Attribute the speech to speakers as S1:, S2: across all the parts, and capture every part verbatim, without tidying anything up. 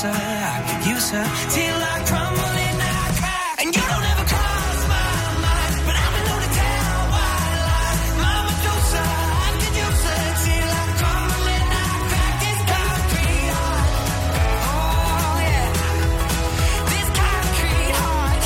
S1: her, I could use her till I crumble and I crack. And you don't ever cross my mind, but I've been known to tell white lies. Mama Medusa, I could use her till I crumble and I crack. This concrete heart, oh yeah, this concrete heart,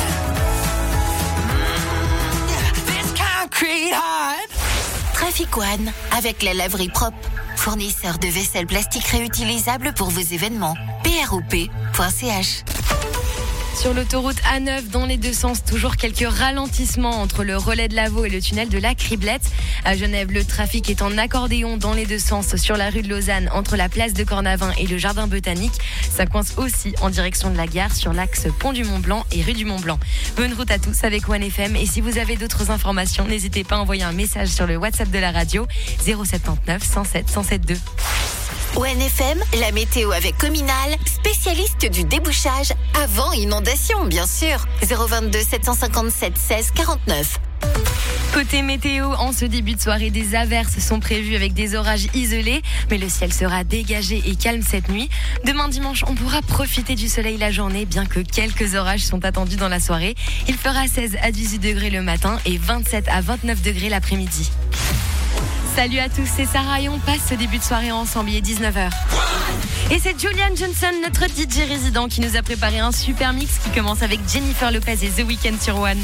S1: mm, yeah, this concrete heart.
S2: Traffic One, avec la laverie propre. Fournisseur de vaisselle plastique réutilisable pour vos événements. P R O P point C H.
S3: Sur l'autoroute A neuf, dans les deux sens, toujours quelques ralentissements entre le relais de Lavaux et le tunnel de la Criblette. À Genève, le trafic est en accordéon dans les deux sens sur la rue de Lausanne, entre la place de Cornavin et le jardin botanique. Ça coince aussi en direction de la gare sur l'axe Pont du Mont-Blanc et rue du Mont-Blanc. Bonne route à tous avec One F M. Et si vous avez d'autres informations, n'hésitez pas à envoyer un message sur le WhatsApp de la radio zéro sept neuf cent sept cent sept deux.
S2: One F M, la météo avec Cominal, spécialiste du débouchage avant inondation, bien sûr. zéro vingt-deux sept cent cinquante-sept seize quarante-neuf.
S3: Côté météo, en ce début de soirée, des averses sont prévues avec des orages isolés, mais le ciel sera dégagé et calme cette nuit. Demain dimanche, on pourra profiter du soleil la journée, bien que quelques orages sont attendus dans la soirée. Il fera seize à dix-huit degrés le matin et vingt-sept à vingt-neuf degrés l'après-midi. Salut à tous, c'est Sarah et on passe ce début de soirée ensemble, il est dix-neuf heures. Et c'est Julian Johnson, notre D J résident, qui nous a préparé un super mix qui commence avec Jennifer Lopez et The Weeknd sur One.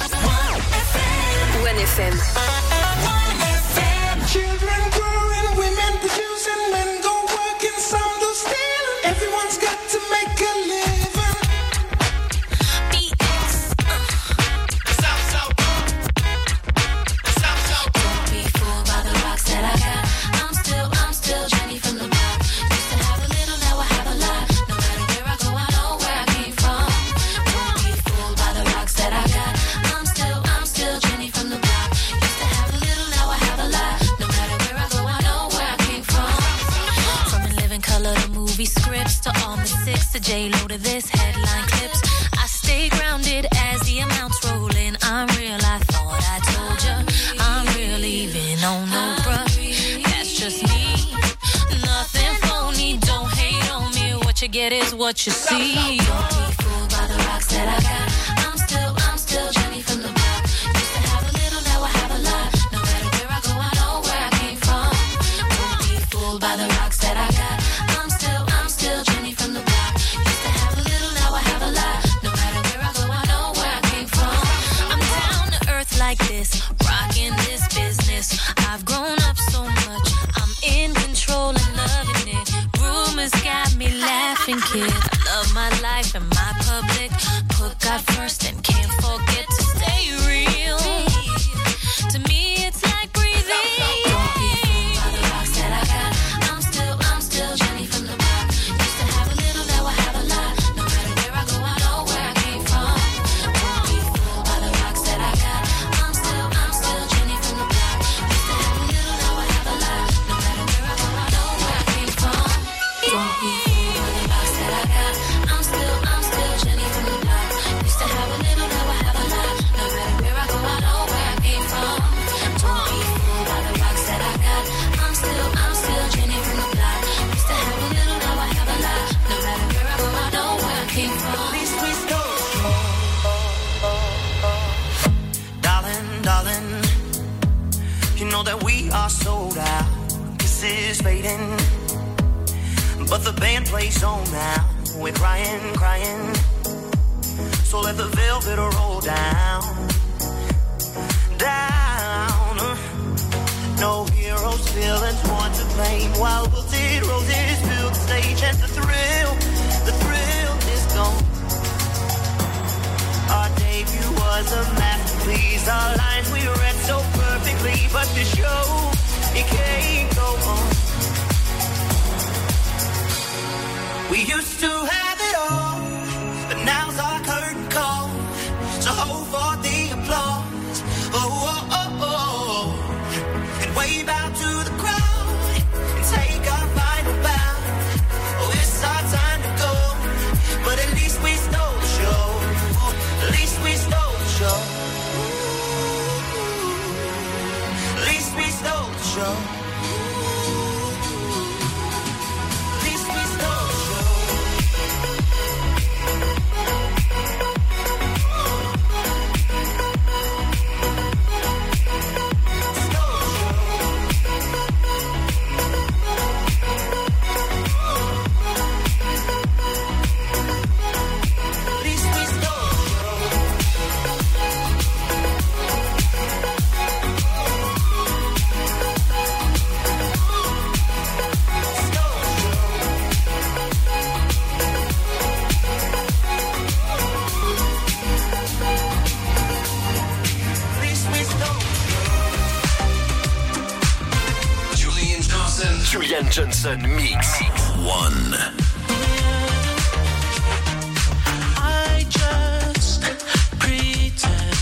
S2: One F M.
S1: Children growing, women producing, men go working, some do stealing. Everyone's got to make a living.
S2: B X.
S1: South, South. South, South.
S2: Don't be fooled by the rocks that I got. I'm still, I'm still Jenny from the block. Used to have a little, now I have a lot. No matter where I go, I know where I came from. Don't be fooled by the rocks that I got. I'm still, I'm still Jenny from the block. Used to have a little, now I have a lot. No matter where I go, I know where I came from. From In Living Color to movie scripts to all the six to J-Lo to this headline clips. I stay grounded as the amounts roll in. I'm real, I thought I told ya. I'm real, even on no bruh. That's just me. Nothing phony, don't hate on me. What you get is what you see. Don't be fooled by the rocks that I got. I'm still, I'm still Jenny from the block. Used to have a little, now I have a lot. No matter where I go, I know where I came from. Don't be fooled by the rocks that I got. I'm still, I'm still Jenny from the block. Used to have a little, now I have a lot. No matter where I go, I know where I came from. I'm down to earth like this, rocking this business. I've grown up so much, I'm in control and loving it. Rumors got me laughing, kid. I love my life and my public. Put God first and can't forget to stay real. To me, it's like breathing. Don't be fooled by the rocks that I got. I'm still, I'm still Jenny from the block. Used to have a little, now I have a lot. No matter where I go, I know where I came from. Don't be fooled by the rocks that I got. I'm still, I'm still Jenny from the block. Used to have a little, now I have a lot. No matter where I go, I know where I came from. Don't be fooled by the rocks that I got. I'm still, I'm still Jenny from the block. Used to have a little, now I have a lot. No matter where I go, I know where I came from. Don't be fooled by the rocks that I got. I'm still, I'm still Jenny from the block. Used to have a little, now I have a lot. No matter where I go, I know where I came from.
S1: At least we stole. Darling, darling, you know that we are sold out. This is fading, but the band plays on now. We're crying, crying. So let the velvet roll down, down. No heroes, villains, one to blame. While wilted roses fill the stage, and the thrill, the thrill is gone. Our debut was a masterpiece. Our lines we read so perfectly, but the show, it can't go on. We used to have it all, but now's our curtain call. So hold for the applause. Oh, oh, oh, oh. And wave out to the crowd and take our final bow. Oh, it's our time to go, but at least we stole the show. At least we stole the show. At least we stole the show. At least we stole the show.
S4: Nelson Mix. One.
S5: I just pretend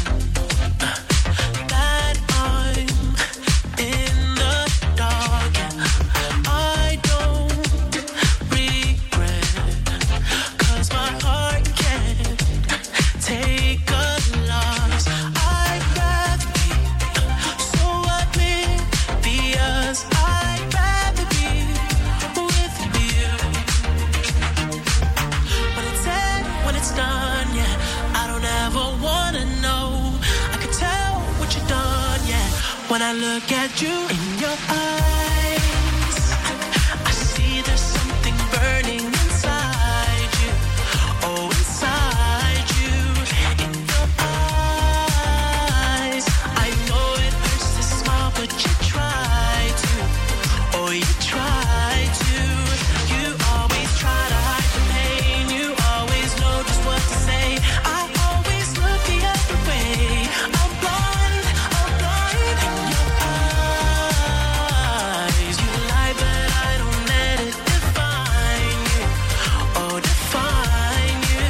S5: that I'm in the dark. I don't regret, 'cause my heart can't take a loss. I'd rather be so oblivious. I'd rather be with you. When it's said, when it's done, yeah, I don't ever wanna know. I can tell what you've done, yeah, when I look at you in your eyes. I see there's something burning inside you. Oh, inside you, in your eyes. I know it hurts to smile, but you try to. Oh, you try to. You always try to hide the pain. You always know just what to say. I always look the other way. I'm blind, I'm blind in your eyes. You lie, but I don't let it define you. Oh, define you.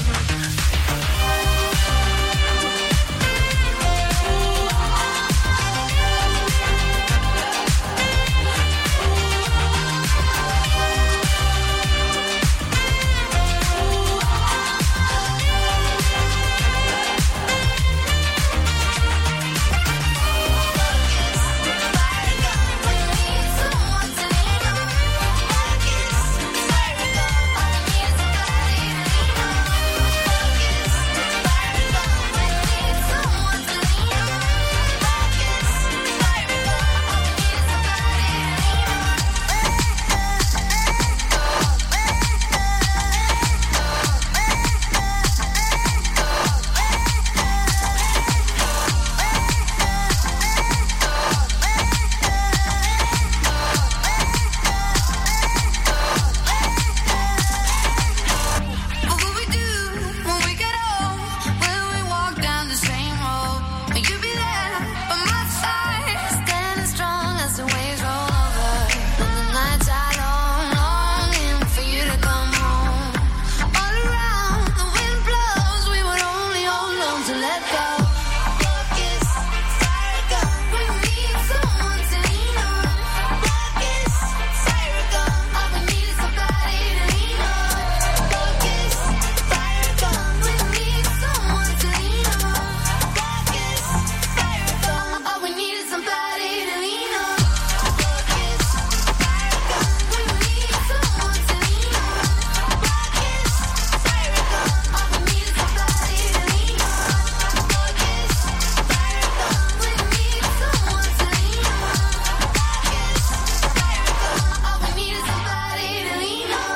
S5: What would we do when we get old? Will we walk down the same road? Will you be there by my side, standing strong as the waves roll over? When the nights are long, longing for you to come home. All around, the wind blows, we would only hold on to let go. Love is fire gun, we need someone to lean on. Love is fire gun, all we need is somebody to lean on. Love is fire gun, we need someone to lean on. Love is fire gun, all we need is somebody to lean on. Love is fire gun, we need someone to lean on. Love is fire gun, all we need is somebody to lean on. Love is fire gun, we need someone to lean on. Love is fire gun, all we need is somebody to lean on.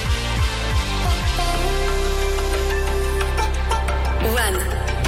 S3: One.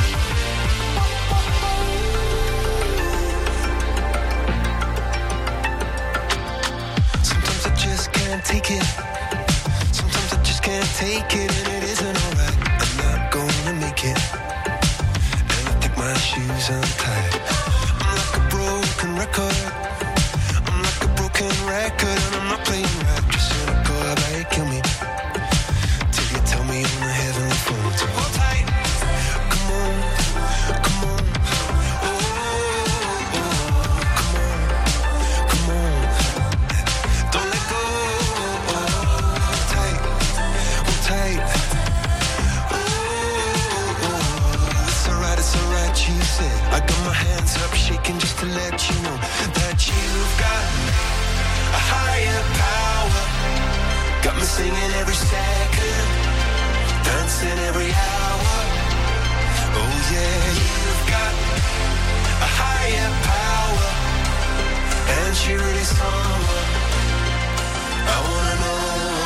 S6: Sometimes I just can't take it. Sometimes I just can't take it, and it isn't alright. I'm not gonna make it. And I think my shoes untied. I'm like a broken record. I'm like a broken record, and I'm not playing right. Just cynical, how about you kill me? Till you tell me on the heavenly phone. So hold tight. Come on, come on. Oh, oh, oh. Come on, come on. Don't let go. Hold tight, hold tight. Oh, oh, oh. It's alright, it's alright, you said. I got my hands up shaking just to let you know that you've got a higher power. Got me singing every second, dancing every hour. Oh yeah, you've got a higher power, and she really someone I wanna know.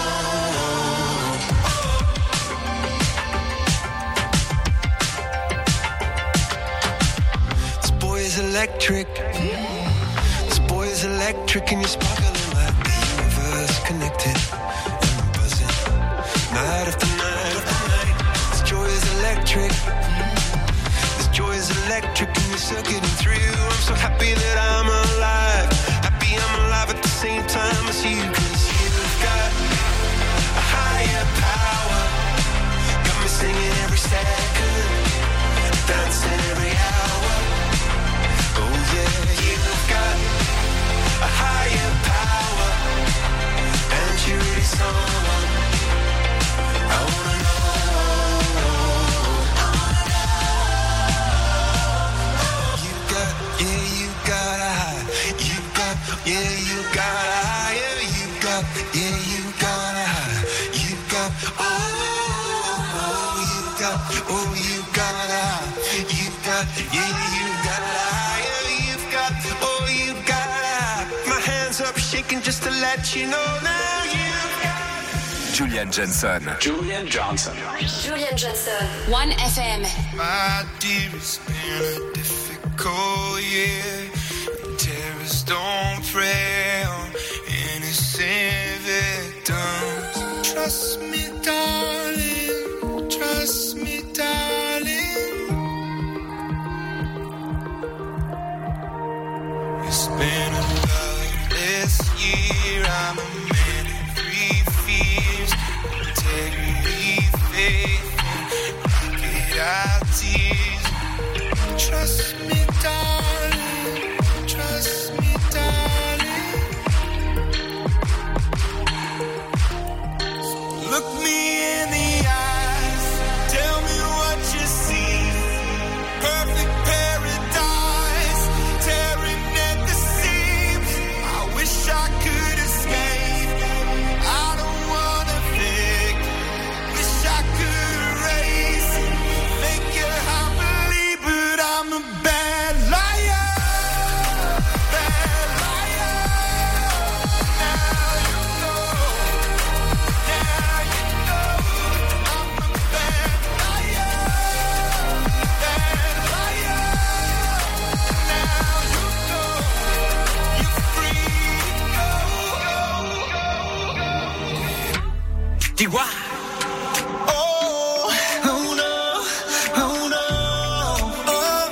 S6: This boy is electric. This boy is electric, and you're sparkling like the universe connected. And I'm buzzing night after night after night. This joy is electric. This joy is electric, and you're circuiting through. I'm so happy that I'm alive. Happy I'm alive at the same time as you, 'cause just to let you know now you
S4: Julian Johnson.
S7: Julian Johnson.
S2: Julian Johnson.
S8: one F M.
S6: My dear, it's been a difficult year. Terrorists don't prey on innocent victims. Trust me, darling. Trust me, darling. It's been a bloodless year. I'm a man of three fears. Integrity, faith, and rocket out tears. Trust me, darling. Trust me, darling. So look me in the eyes. Tell me what you see. Perfect paradise, tearing at the seams. I wish I could escape. I don't wanna think. Wish I could erase. Make your heart believe, but I'm a bad liar. Bad liar. Now you know. Now you know. I'm a bad liar. Bad liar. Now you know. You're free to go. Chihuahua. Oh, oh no, oh no, oh,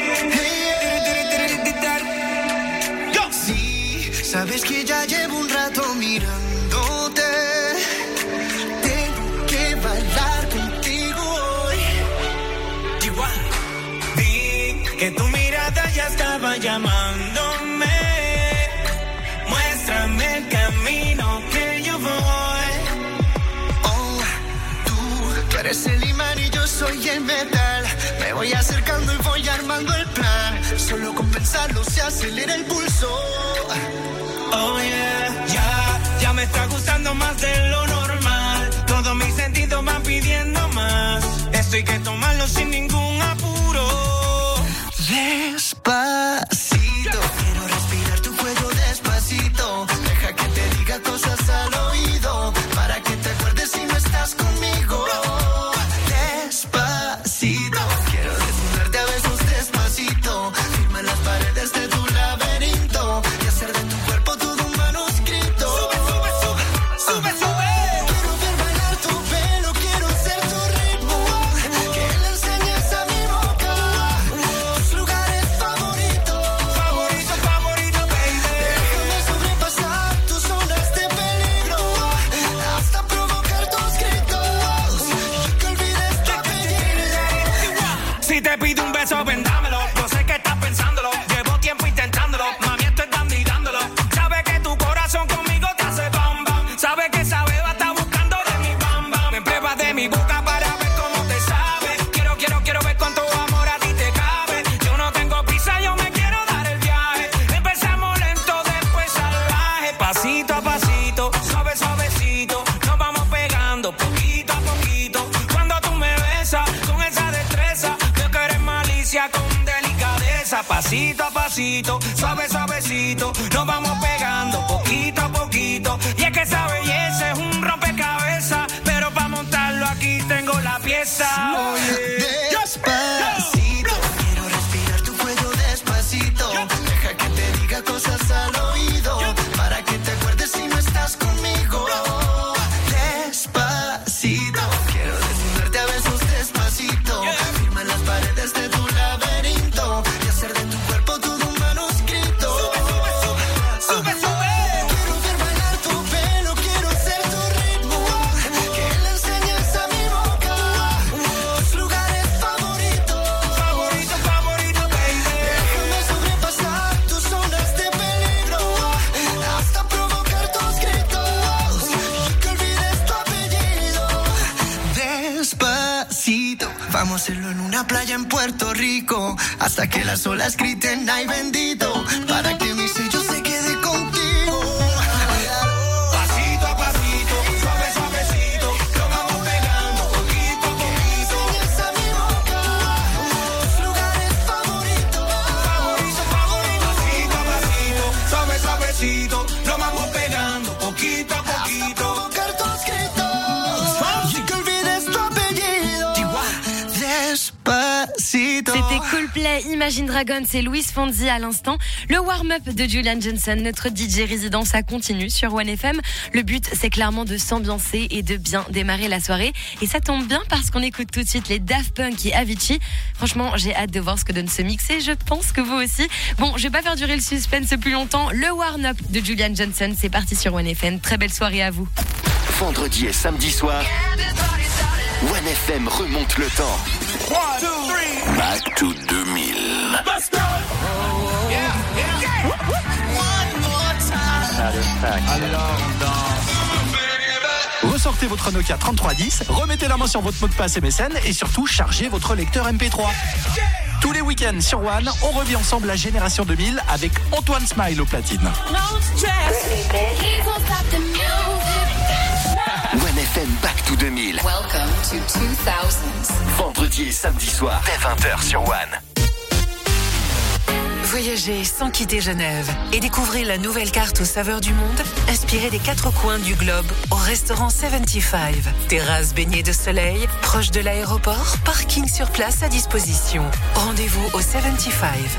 S6: hey, yo. Sí, sabes que ya llevo un rato mirándote. Tengo que bailar contigo hoy. Chihuahua. Vi que tu mirada ya estaba llamándome. Muéstrame el camino que yo voy. Oh, tú, tú eres el imán y yo soy el metal. Me voy acercando y voy armando el plan. Solo con pensarlo se acelera el pulso. Oh yeah, ya, ya me está gustando más de lo normal. Todos mis sentidos van pidiendo más. Esto hay que tomarlo sin ningún apuro. Despacito, quiero respirar tu cuello despacito. Deja que te diga cosas al oído, para que te acuerdes si no estás conmigo. Despacito, quiero desnudarte a besos despacito. Firma las paredes de tu laberinto y hacer de tu cuerpo todo un manuscrito. Sube, sube, sube, sube, sube. Quiero ver bailar tu pelo, quiero ser tu ritmo. Que le enseñes a mi boca tus lugares favoritos. Favorito, favorito, baby. Déjame sobrepasar tus zonas de peligro, hasta provocar tus gritos y que olvides tu apellido. Si te pido un beso, vendámelo. Yo sé que estás pensándolo. Llevo tiempo intentándolo. Mami, estoy dando y dándolo. Sabe que tu corazón conmigo te hace bam bam. Sabe que esa beba está buscando de mi bam bam. Me pruebas de mi boca para ver cómo te sabe. Quiero, quiero, quiero ver cuánto amor a ti te cabe. Yo no tengo prisa, yo me quiero dar el viaje. Empezamos lento, después salvaje. Pasito a pasito, suave, suavecito. Nos vamos pegando poquito a poquito. Cuando tú me besas con esa destreza, veo que eres malicia con delicadeza. Pasito a pasito, suave, suavecito. Nos vamos pegando poquito a poquito. Y es que esa belleza es un rompecabezas, pero para montarlo aquí tengo la pieza. Oye, despacito, quiero respirar tu cuello despacito. Deja que te diga cosas al oído, para que te acuerdes si no estás conmigo. Despacito, quiero desnudarte a besos despacito. Firma las paredes de tu laberinto y hacer de tu cuerpo todo un manuscrito. Sube, sube, sube, sube, sube. Quiero ver bailar tu pelo, quiero ser tu ritmo. Que le enseñes a mi boca tus lugares favoritos. Favorito, favorito, baby. Déjame sobrepasar tus zonas de peligro, hasta provocar tus gritos y que olvides tu apellido. Despacito, vamos a hacerlo en una playa en Puerto Rico, hasta que las olas griten ay bendito, para que mi sello se quede contigo. Pasito a pasito, suave, suavecito, lo vamos pegando poquito a poquito. Enseñas a mi boca tus lugares favoritos. Favorito, favorito. Pasito a pasito, suave, suavecito, lo vamos pegando
S7: Victor.
S3: C'était Coldplay, Imagine Dragons et Luis Fonsi à l'instant. Le warm-up de Julian Johnson, notre D J résident, ça continue sur One F M. Le but, c'est clairement de s'ambiancer et de bien démarrer la soirée. Et ça tombe bien parce qu'on écoute tout de suite les Daft Punk et Avicii. Franchement, j'ai hâte de voir ce que donne ce mix et je pense que vous aussi. Bon, je vais pas faire durer le suspense plus longtemps. Le warm-up de Julian Johnson, c'est parti sur One F M. Très belle soirée à vous.
S8: Vendredi et samedi soir, One F M remonte le temps. Back to deux mille.
S1: Let's go! Yeah, yeah, yeah. One more time.
S7: Alors, dans... Ressortez votre Nokia trente-trois dix, remettez la main sur votre mot de passe M S N et surtout chargez votre lecteur M P trois. Tous les week-ends sur One, on revit ensemble la génération deux mille avec Antoine Smile au platine.
S8: One F M Back to deux mille.
S9: Welcome to two thousands.
S8: Vendredi et samedi soir, dès vingt heures sur One.
S9: Voyagez sans quitter Genève et découvrez la nouvelle carte aux saveurs du monde, inspirée des quatre coins du globe au restaurant soixante-quinze. Terrasse baignée de soleil, proche de l'aéroport, parking sur place à disposition. Rendez-vous au soixante-quinze.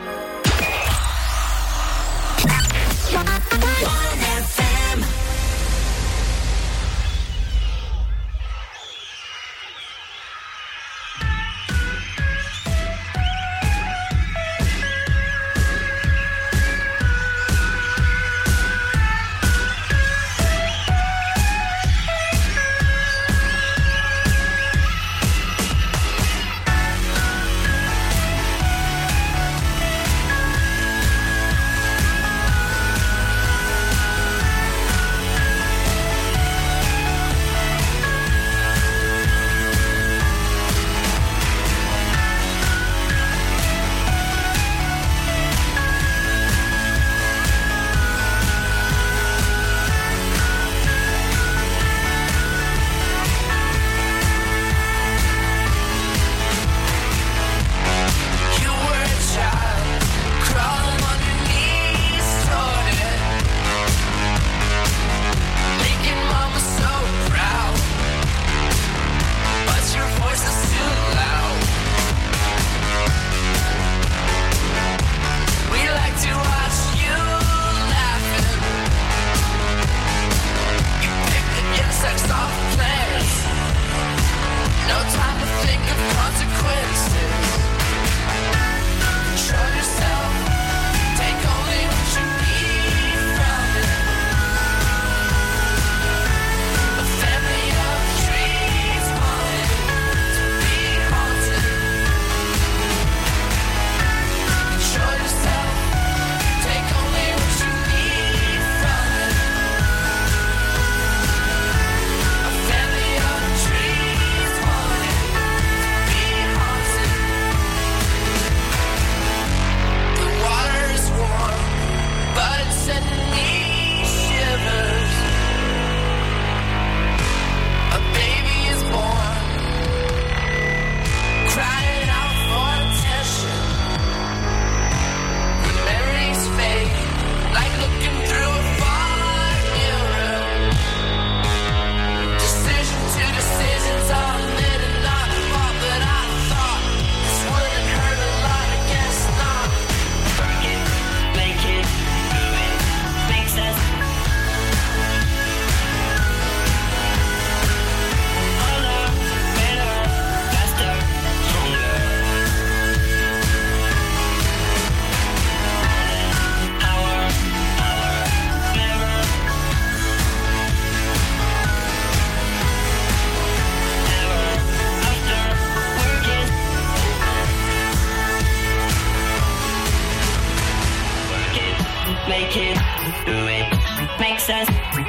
S10: make it, do it, makes us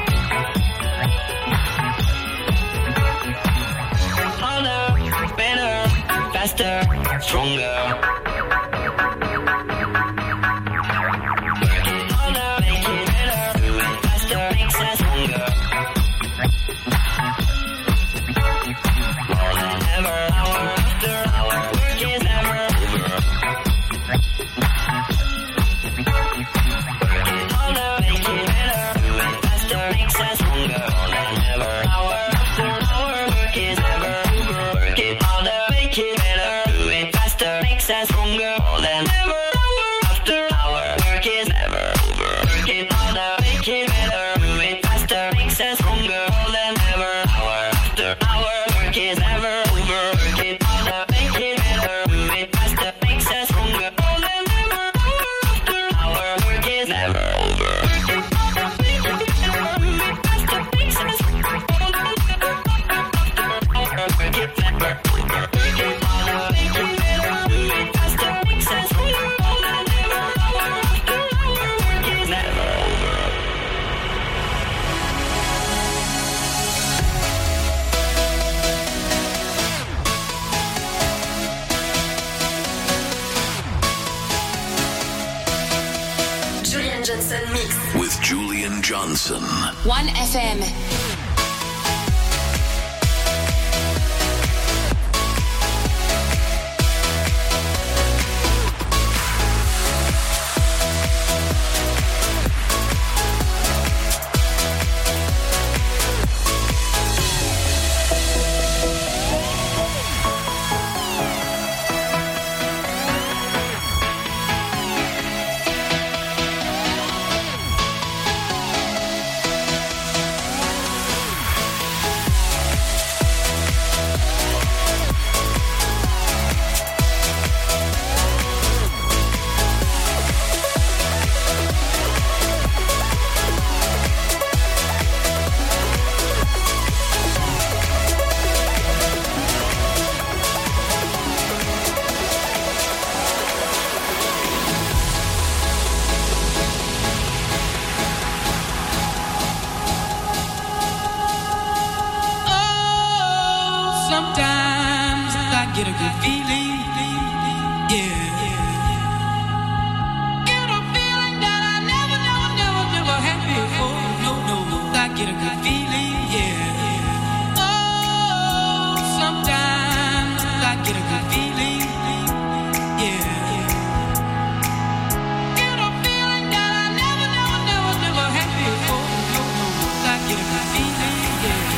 S10: harder, better, faster, stronger. Make it better, do it faster. us stronger than ever. After our work is never over. Work it harder, make it better. Move it faster, makes us stronger than ever. Our after our work is never over. Work it harder, make it better. Move it faster, makes us stronger than ever. After our work is never over. Work it harder, make it better. Move it faster, makes us stronger than ever. After our work is never over. Work it harder, make it better. Move it faster, makes us stronger than ever. After our work is never over.
S11: Julian Johnson Mix.
S8: With Julian Johnson.
S11: one F M.
S12: Sometimes I get a good feeling, yeah. Get a feeling that I never, never, never, never had before. No, no, I get a good feeling, yeah. Oh, sometimes I get a good feeling, yeah. Get a feeling that I never, never, never, never had before. No, no, I get a good feeling, yeah.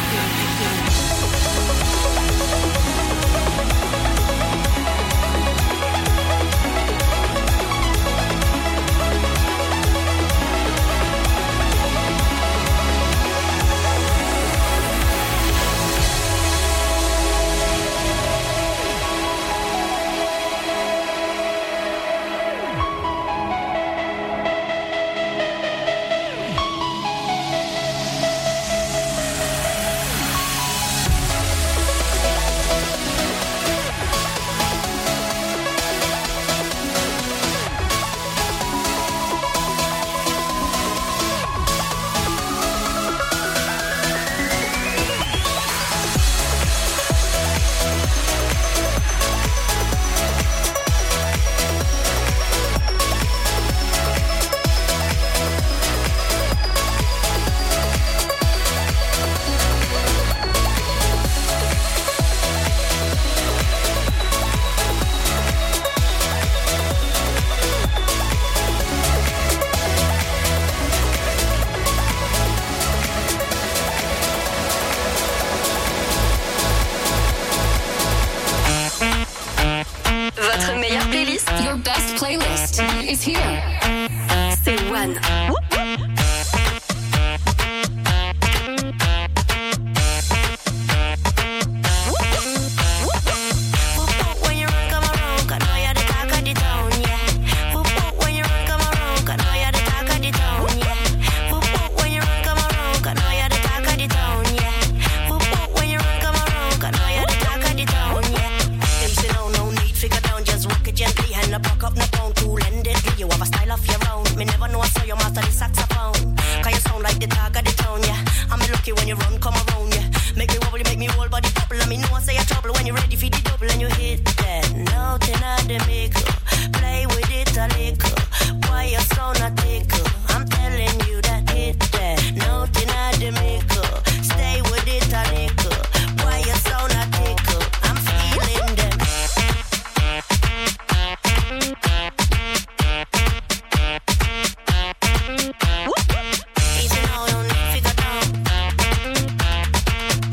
S11: Votre meilleure playlist, your best playlist is here. C'est One.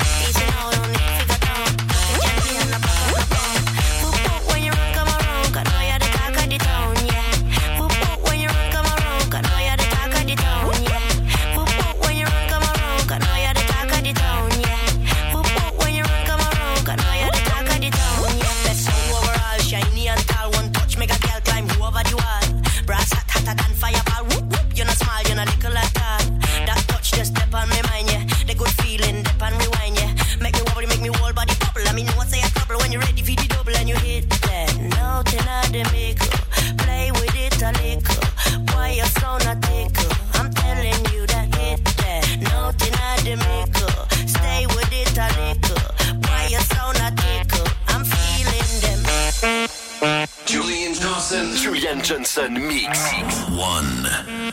S5: Got
S8: Julian Johnson Mix. One.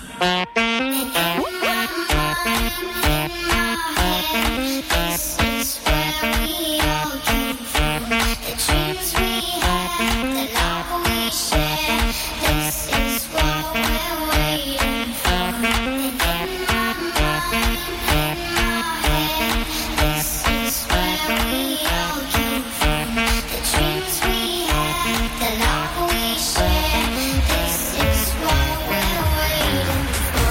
S5: This is where we all came from. The dreams we had, the love we shared. This is what we're waiting for. And in my mind, in my head, this is where we all came from. The dreams we had, the love we shared. This is what we're waiting for.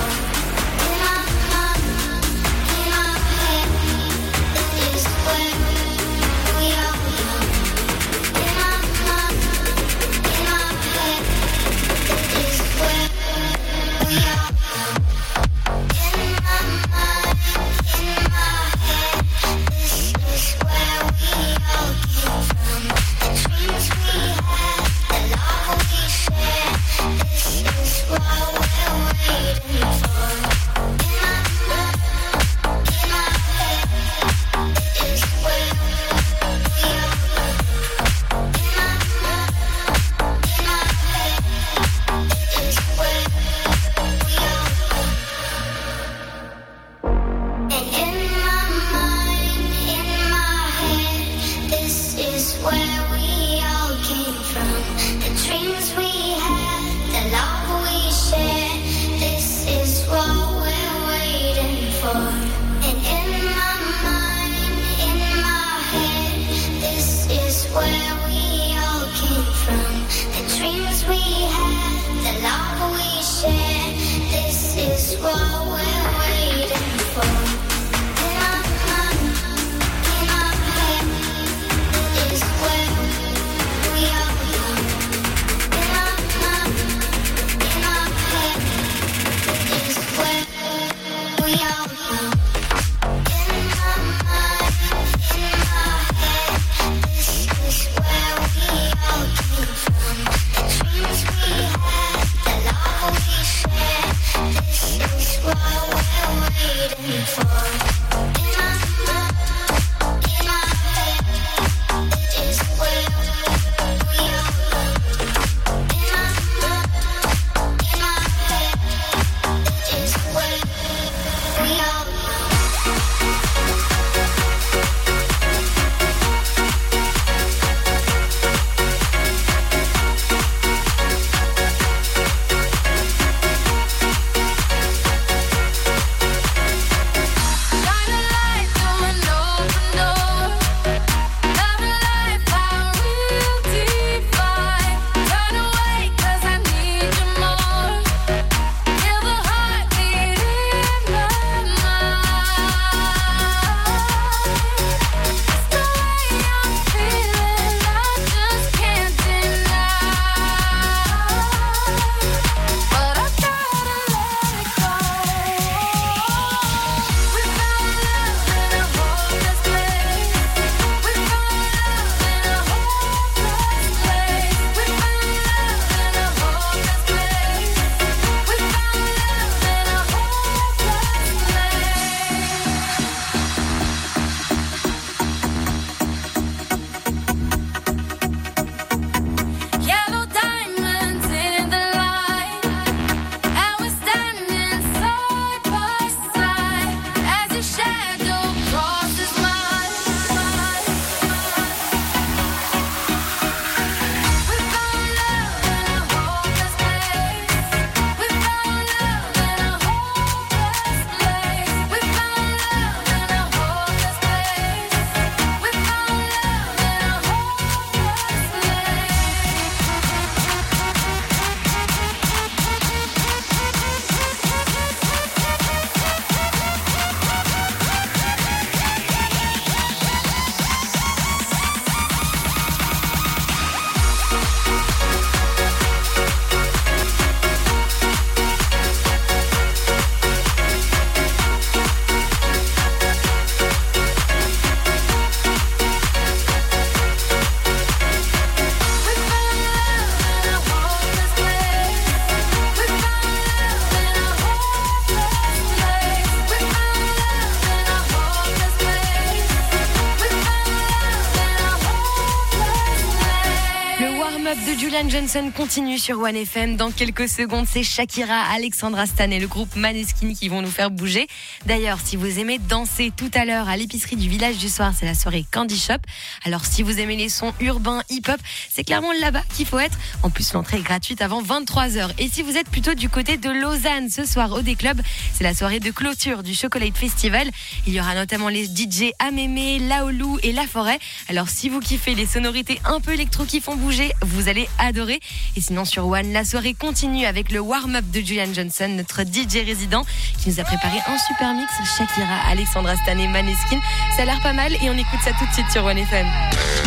S3: warm-up de Julian Johnson continue sur One F M. Dans quelques secondes, c'est Shakira, Alexandra Stan et le groupe Maneskin qui vont nous faire bouger. D'ailleurs, si vous aimez danser tout à l'heure à l'épicerie du village du soir, c'est la soirée Candy Shop. Alors si vous aimez les sons urbains, hip-hop, c'est clairement là-bas qu'il faut être. En plus, l'entrée est gratuite avant vingt-trois heures. Et si vous êtes plutôt du côté de Lausanne, ce soir au D-Club, c'est la soirée de clôture du Chocolate Festival. Il y aura notamment les D J Amémé, Laolou et La Forêt. Alors si vous kiffez les sonorités un peu électro qui font bouger, vous allez adorer. Et sinon sur One, la soirée continue avec le warm-up de Julian Johnson, notre D J résident, qui nous a préparé un super mix. Shakira, Alexandra Stan et Maneskin. Ça a l'air pas mal et on écoute ça tout de suite sur One F M.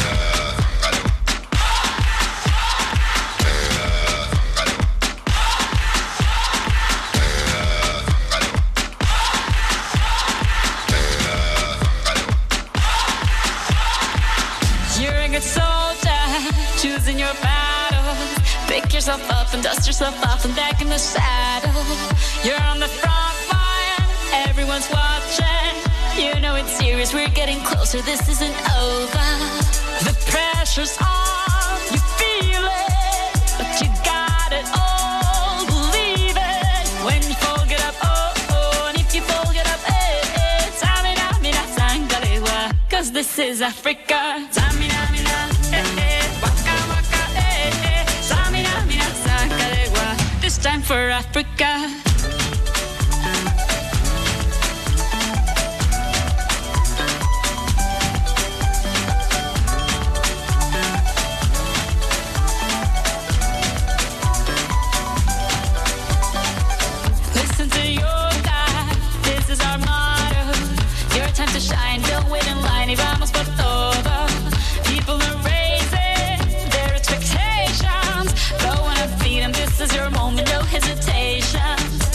S11: Choosing your battles, pick yourself up and dust yourself off and back in the saddle. You're on the front line, everyone's watching. You know it's serious, we're getting closer, this isn't over. The pressure's on, you feel it, but you got it all, believe it. When you fall, get up, oh, oh, and if you fall, get up, eh, eh. Samina, mina, sangalewa, cause this is Africa. Samina, mina, eh, eh. This time for Africa. Listen to your God, this is our motto. Your time to shine, don't wait in line, y vamos por todo. People are raising their expectations. Go on and feed them, this is your moment, no hesitations.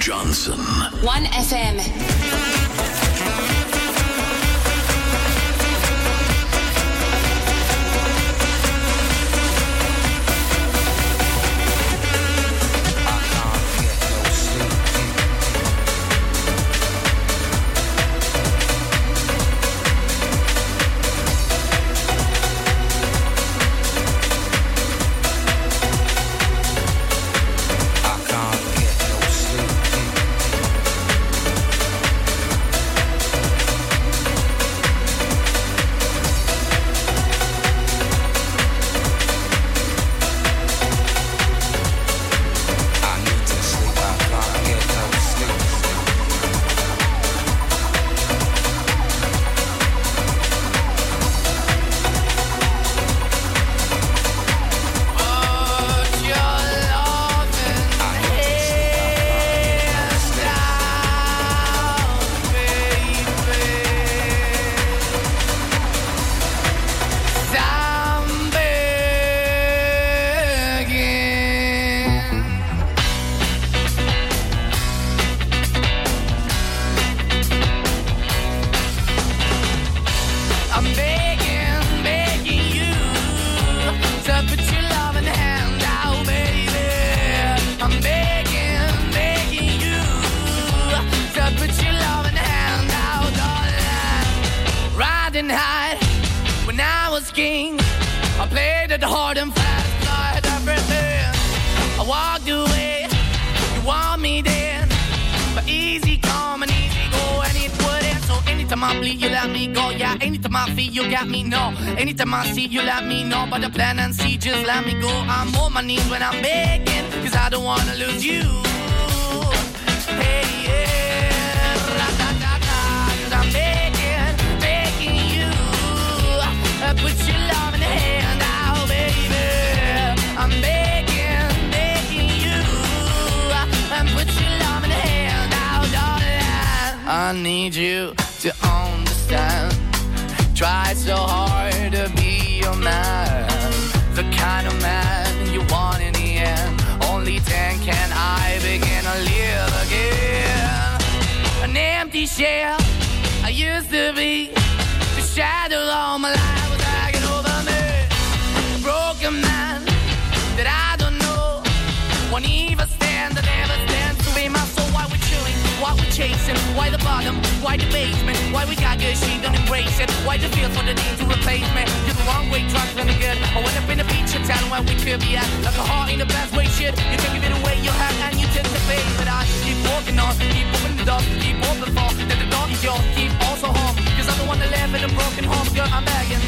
S13: Johnson.
S14: one F M.
S15: Anytime I see you, let me know. But the plan and see, just let me go. I'm on my knees when I'm begging, cause I don't wanna lose you. Hey, yeah, ra-da-da-da, cause I'm begging, begging you. Uh, put your love in the hand out, baby. I'm begging, begging you. Uh, put your love in the hand out, darling. I need you to understand. Try so hard to be your man, the kind of man you want in the end. Only then can I begin to live again. An empty shell I used to be, the shadow all my life was hanging over me. A broken man that I don't know, won't even stand, I never stand to be my soul. Why we chilling, why we chasing, why the bottom, why the basement, why we got good, she don't embrace it, why the feel for the need to replace me. You're the wrong way, trying to be good. I went up in the feature town where we could be at, like a heart in the best way, shit. You can give it away, you have, and you tend to pay. But I keep walking on, keep opening the door, keep open for, that the door is yours, keep also home. Cause I'm the one that live in a broken home, girl, I'm begging.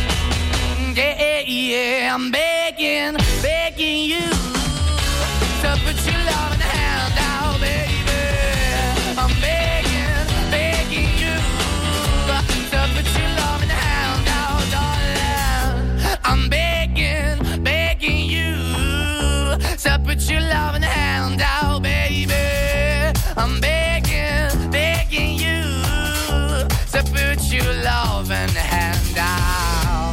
S15: Yeah, yeah, I'm begging, begging you to put your love in the hand out, baby. I'm begging, begging you to put your love in the hand out, darling. I'm begging, begging you to put your love in the hand out, baby. I'm begging, begging you to put your love in the hand out.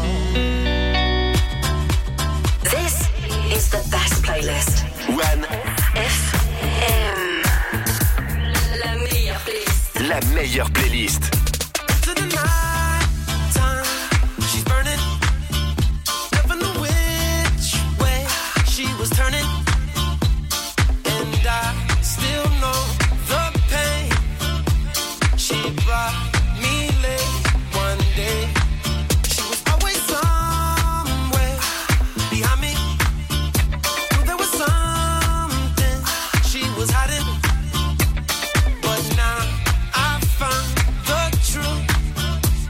S14: This is the best playlist.
S8: one
S14: F M. La meilleure playlist.
S8: La meilleure playlist.
S6: To the night time, she's burning. Never knew which way she was turning, and I still know the pain she brought me late one day. She was always somewhere behind me. Knew there was something she was hiding, but now I found the truth.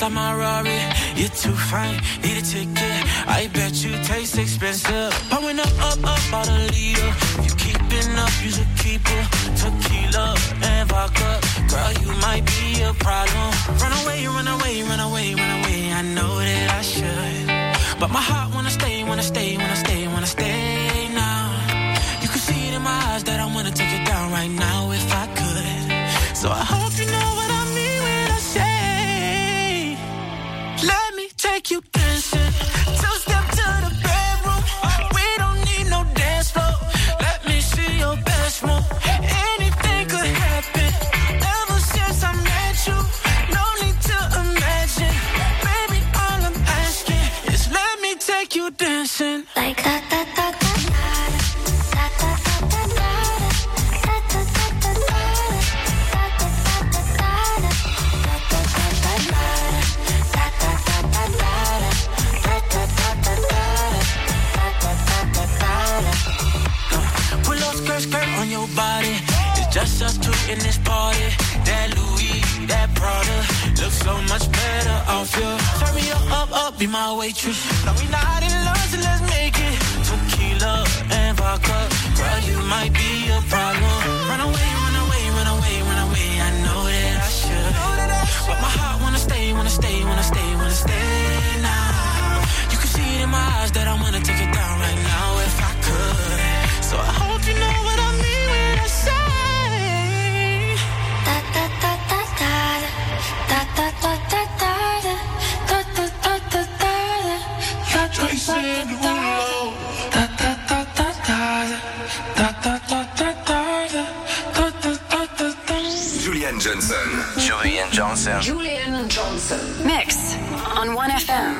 S13: stop my Rari. You're too fine, need a ticket. I bet you taste expensive. Pouring up, up, up, out a leader. If you keeping up, you should keep it. Tequila and vodka. Girl, you might be a problem. Run away, run away, run away, run away. I know that I should, but my heart wanna stay, wanna stay, wanna stay, wanna stay now. You can see it in my eyes that I wanna take it down right now if I could. So I hope you know what I mean when I say, let me take you dancing. Two step to the bedroom. We don't need no dance floor. Let me see your best move. Anything could happen. Ever since I met you, no need to imagine. Baby, all I'm asking is let me take you dancing.
S5: Like that, that, that, that, that, that, that, that,
S13: Pull up skirt, skirt on your body. It's just us two in this party. That Louis, that Prada looks so much better off you. Turn me up, up, up, be my waitress. No, we not in love, so let's make it. Tequila and vodka. Girl, you might be a problem. Run away, run away, run away, run away. I know that I should, but my heart wanna stay, wanna stay, wanna stay, wanna stay now. You can see it in my eyes that I wanna take it down right now if I could. So I hope you know what I mean when I say
S5: da da da da da da da da da da da da da da da
S13: Jason Derulo.
S5: da da da da da da da da
S4: Julian Johnson.
S8: Julian Johnson.
S14: Julian Johnson. Mix on one F M.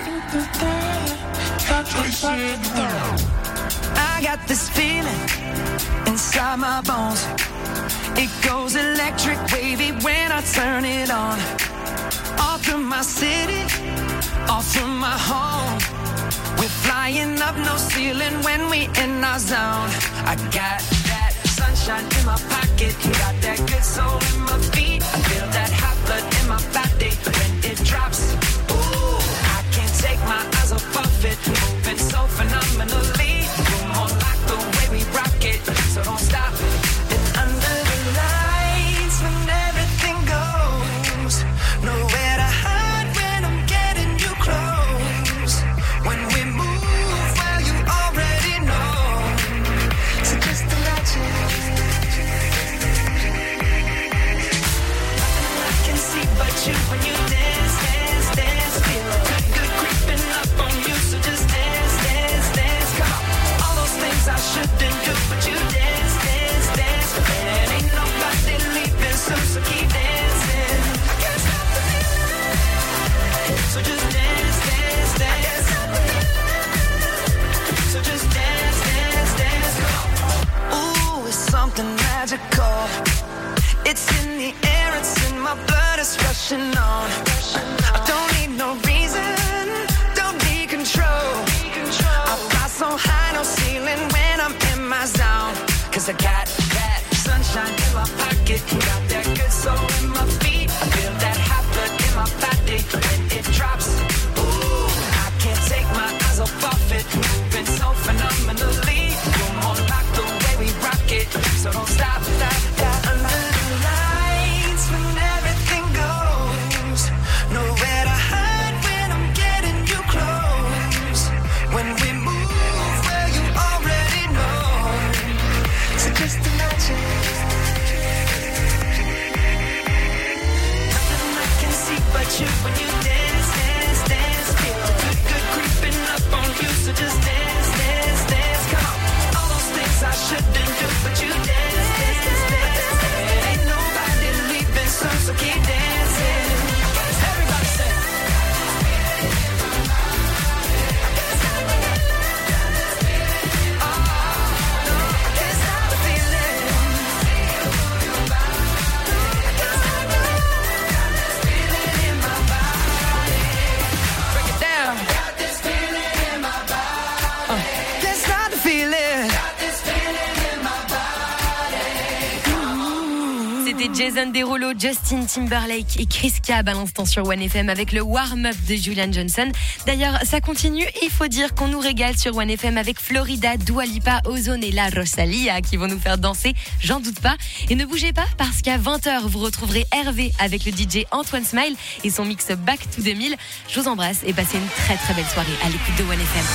S15: I got this feeling inside my bones. It goes electric wavy when I turn it on. Off from my city, off from my home. We're flying up no ceiling when we in our zone. I got that sunshine in my pocket, got that good soul in my feet. I feel that hot blood in my body when it drops. Ooh, I can't take my eyes off of it, moving so phenomenally. You're more like the way we rock it, so don't stop. And under the lights, when everything goes, nowhere to hide when I'm getting you close. When we move, well, you already know. So just imagine. Nothing I can see but you when you dance, dance, dance. Feel good, good creeping up on you. So just dance, dance, dance. Come on. All those things I shouldn't do, but you dance, dance, dance. And ain't nobody leaving soon, so keep dancing. I can't stop the feeling. So just dance, dance, dance. So just dance, dance, dance. Come on. Ooh, it's something magical. It's in the air, it's in my blood, it's rushing on. I don't need no reason, don't need control. I fly so high, no ceiling when I'm in my zone. Cause I got that sunshine in my pocket, got that good soul in my feet. I feel that hot blood in my body when it drops. Ooh, I can't take my eyes off of it, moving so phenomenally. You're more like the way we rock it, so don't stop, stop, stop. Under the lights, when everything goes, nowhere to hide when I'm getting you close. When we move, well, you already know. So just imagine. Nothing I can see but you when you dance, dance, dance. Feel good, good creeping up on you, so just dance.
S3: C'était Jason Derulo, Justin Timberlake et Chris Cab à l'instant sur One F M avec le warm-up de Julian Johnson. D'ailleurs, ça continue et il faut dire qu'on nous régale sur One F M avec Florida, Dua Lipa, Ozone et la Rosalia qui vont nous faire danser, j'en doute pas. Et ne bougez pas parce qu'à vingt heures, vous retrouverez Hervé avec le D J Antoine Smile et son mix Back to deux mille. Je vous embrasse et passez une très très belle soirée à l'écoute de One F M.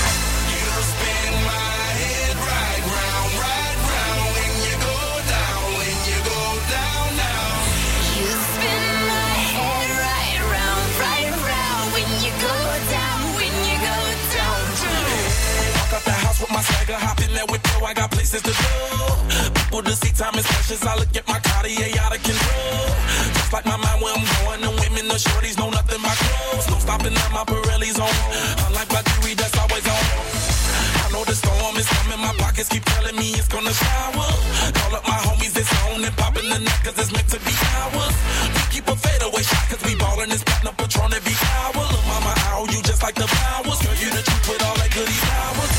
S13: With my swagger, hop in there with you, I got places to go. People to see, time is precious. I look at my Cartier out of control. Just like my mind where I'm going, the women, the shorties know nothing but clothes. No stopping at my Pirelli's on. Unlike my jewelry, that's always on. I know the storm is coming, my pockets keep telling me it's gonna shower. Call up my homies, it's on and popping the neck, cause it's meant to be ours. We keep a fadeaway shot, cause we ballin' this platinum Patron every hour. Look, mama, I owe you just like the flowers. Girl, you the truth with all that goody powers.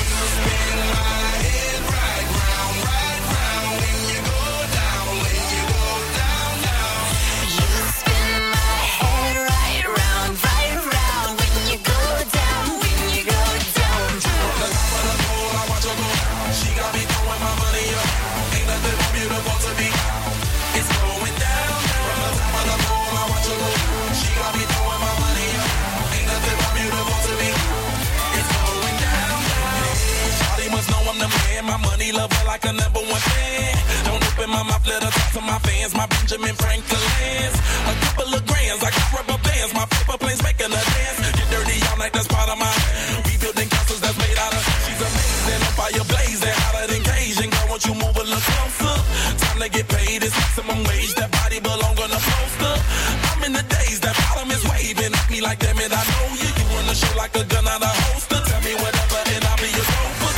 S13: My money lover like a number one fan. Don't open my mouth, let her talk to my fans. My Benjamin Franklin's a couple of grands. I got rubber bands. My paper planes making a dance. Get dirty all night, that's part of my. We building castles that's made out of. She's amazing, on fire blazing, hotter than Cajun. Girl, won't you move a little closer? Time to get paid, it's maximum wage. That body belong on a poster. I'm in the days, that bottom is waving at me like, damn it, I know you. You wanna show like a gun out of holster. Tell me whatever and I'll be your gopher.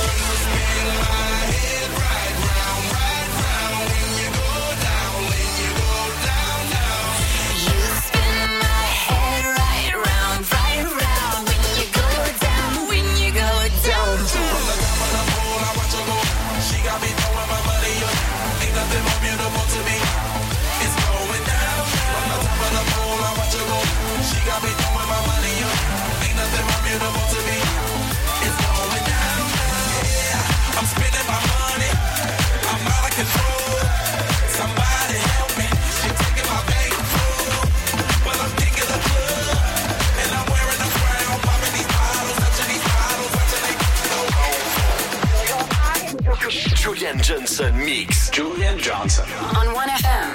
S8: Julian Johnson mix.
S4: Julian Johnson.
S14: On One F M.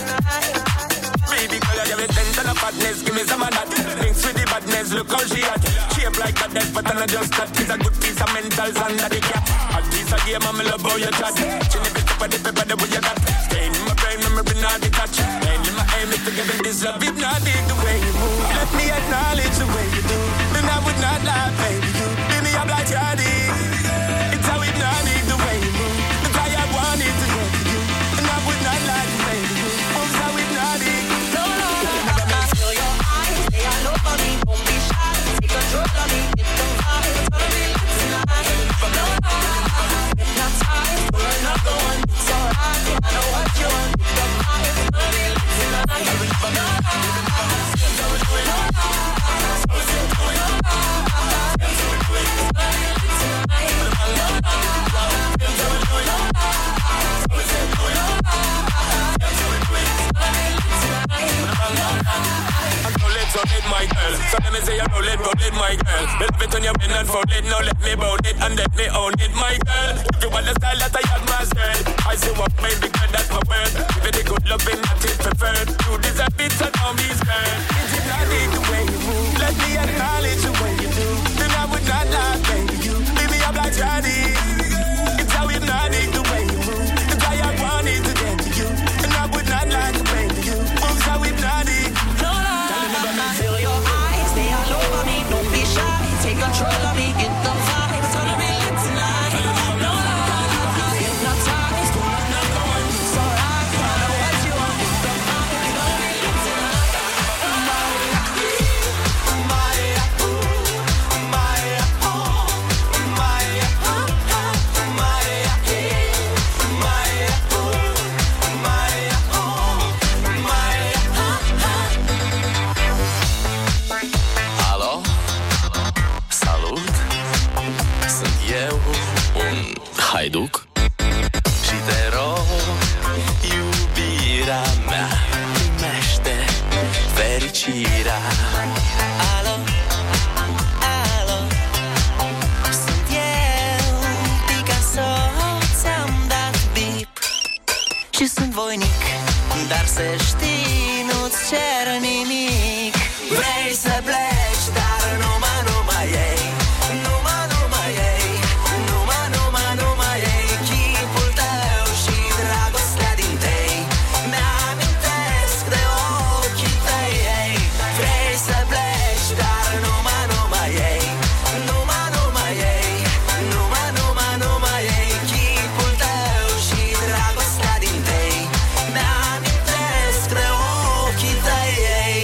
S16: Baby girl, I give it ten ton of fatness. Give me some of that. Mix with the badness. Look how she hot. Shape like a death, but I'm not just that. It's a good piece of mentals under the cap. A piece of game, I'm love how you chat. Chin if it's up at the pepper, the way you got. Stay in my brain, memory not detached. Pain in my aim is to give it this love. If not, dig the way you move. Let me acknowledge the way you do. Then I would not lie, baby. You give me a black yardie. It's how it not dig the way you move. The guy I wanted to get to you. And I would not lie, baby. You moves how it not dig. No, no, no. Feel your eyes, they all over me. Don't be shy, take control of me. Get the vibe, it's gonna be lit tonight. No, no, no. Hypnotized, we're another one. It's alright, I know what you want. Get the vibe, it's gonna be lit tonight. No, no, no. Still do it, do it, no, no. Still do it, no, no. Still do it, do it, it's gonna be lit tonight. No, no, no. Still do it, do it, no, no. Still do it, no, no. Still do it, do it, it's gonna be lit tonight. No, no, no. Roll it, roll it, my girl. So let me say you roll it, roll it, my girl. Build it on your win and fold it. Now let me bout it and let me own it, my girl. You want the style that I have mastered. I see what made me good, that's my word. Give it a good loving, that is preferred. You deserve it, so now me scared. Is it not it the way you move? Let me acknowledge the way you do. Then I would not lie, baby. You leave me up like Johnny. It's how it not it the way you move. The guy I wanted to get to you. And I would not lie to baby you. Moves how it not it.
S15: Feel your eyes, they all over me. Don't be shy, take control of me. Get the vibe, it's gonna be lit tonight. No, no, no, hypnotized, we're another one. It's alright, I know what you want. Get
S13: eu un haiduc și te rog, iubirea mea, primește fericirea. Alo, alo, sunt eu, Picasso, ți-am dat bip și sunt voinic, dar să știi, nu-ți cer nimic. Vrei să pleci, dar numai, numai ei, numai, numai ei, numai, numai, numai ei, chipul tău și dragostea din tei, mi-amintesc de ochii tăi, ei. Vrei să pleci, dar numai, numai ei, numai, numai ei, numai, numai, numai ei, chipul tău și dragostea din tei, mi-amintesc de ochii tăi, ei.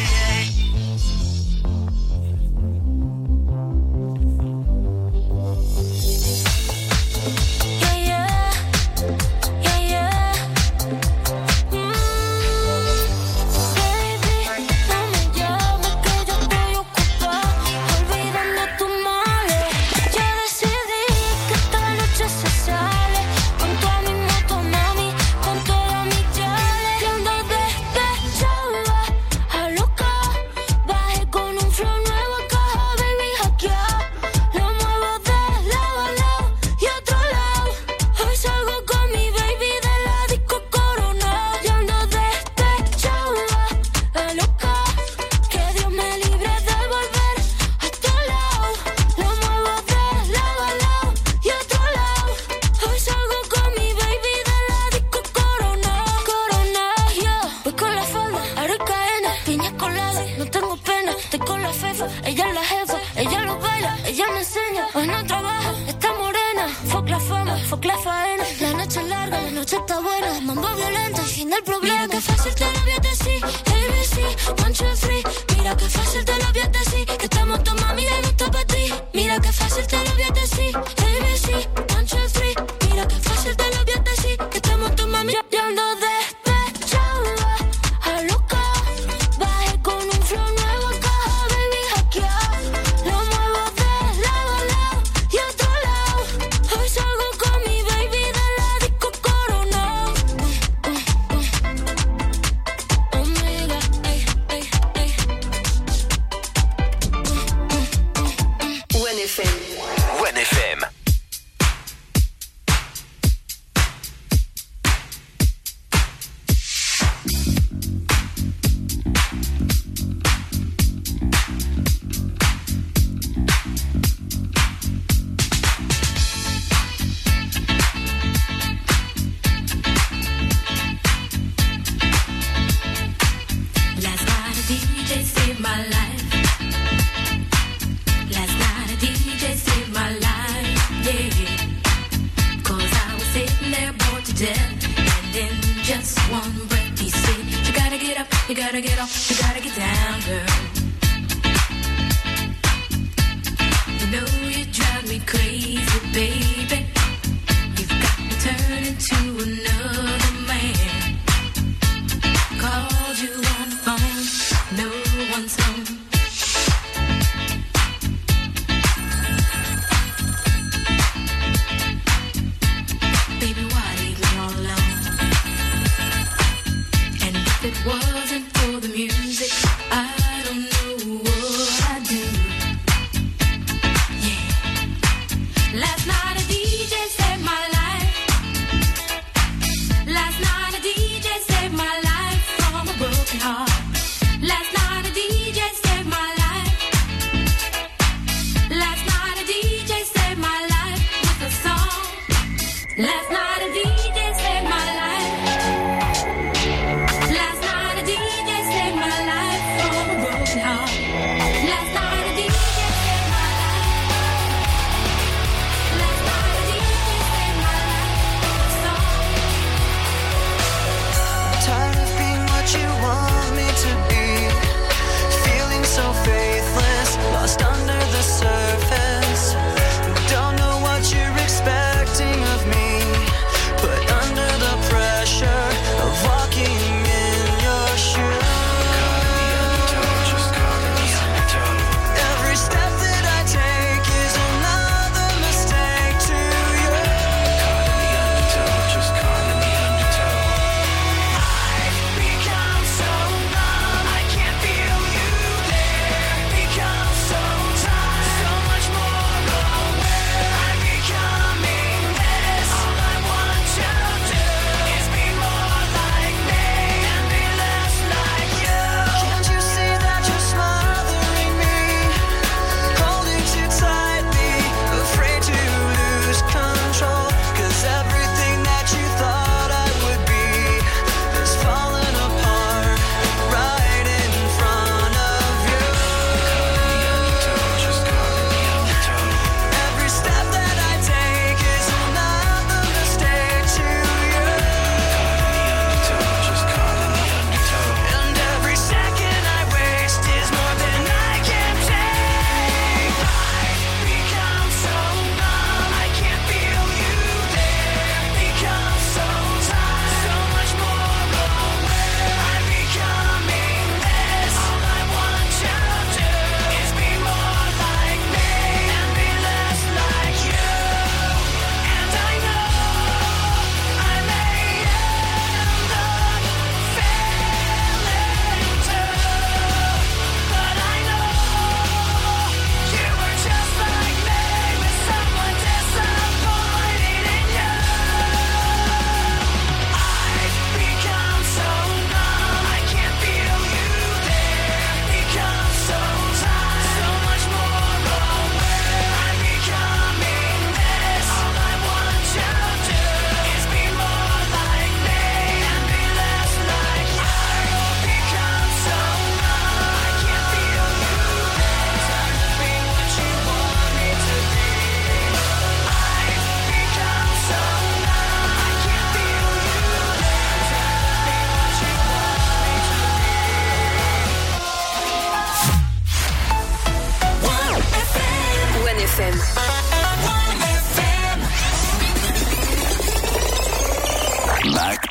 S17: Ella es la jefa, ella lo baila, ella me enseña. Hoy no trabaja, está morena. Fuck la fama, fuck la faena. La noche es larga, la noche está buena. Mambo violento, el fin del problema. Mira que fácil te lo voy a decir. A B C, one, two, three. Mira que fácil te lo voy a decir. Que estamos tu mami y no está para ti. Mira que fácil te lo voy a decir. A B C, one, two, three. Mira que fácil te lo voy a decir. Que estamos tu mami y ando despechada, a loca. Bajé con un flow nuevo acá, baby, hackeado. Lo muevo de lado a lado y otro lado. Hoy salgo con mi baby de la disco Corona. Omega, ey, ey, ey.
S9: one F M.
S8: one F M.
S2: Last night a D J saved my life. Last night a D J saved my life, yeah. 'Cause I was sitting there bored to death, and in just one breath he said, you gotta get up, you gotta get off, you gotta get down, girl. You know you drive me crazy, baby. You've got me turning to another man. Called you on the phone, no one's home. Baby, why leave me all alone? And if it wasn't for the music, I don't know what I'd do. Yeah. Last night a D J saved my life. Last night a D J saved my life from a broken heart. Last night a D J saved my life. Last night a D J saved my life with a song. Last night a D J saved my life. Last night a D J saved my life from a broken heart. Last night a D J saved my life. Last night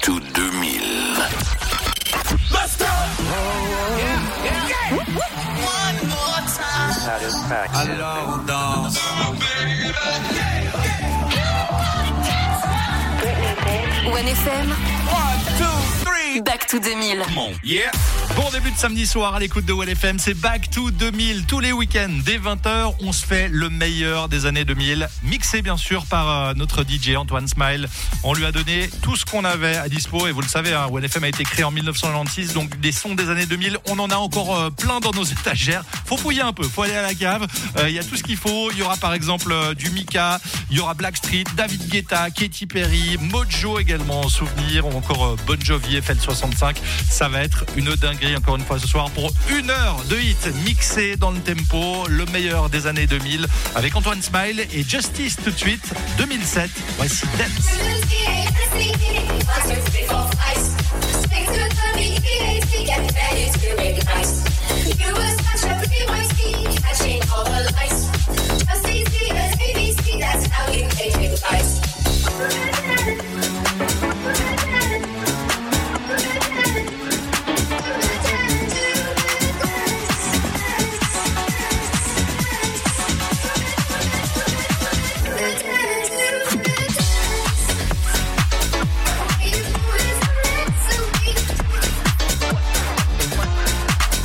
S8: to deux mille.
S16: Let's go!
S1: One more time. Alors on danse.
S14: one F M.
S1: One, two, three.
S14: Back to deux mille.
S7: Yeah. Bon début de samedi soir à l'écoute de one F M, c'est Back to deux mille. Tous les week-ends, dès vingt heures, on se fait le meilleur des années deux mille. Mixé bien sûr par euh, notre D J Antoine Smile. On lui a donné tout ce qu'on avait à dispo. Et vous le savez, hein, one F M a été créé en dix-neuf cent quatre-vingt-seize. Donc des sons des années deux mille, on en a encore euh, plein dans nos étagères. Faut fouiller un peu, faut aller à la cave. Il euh, y a tout ce qu'il faut. Il y aura par exemple euh, du Mika, il y aura Blackstreet, David Guetta, Katy Perry, Mojo également en souvenir, ou encore euh, Bon Jovi, F L soixante-cinq. Ça va être une dinguerie encore une fois ce soir pour une heure de hits mixés dans le tempo, le meilleur des années deux mille avec Antoine Smile et Justice tout de suite. deux mille sept, voici Dance.
S17: That's how you make it.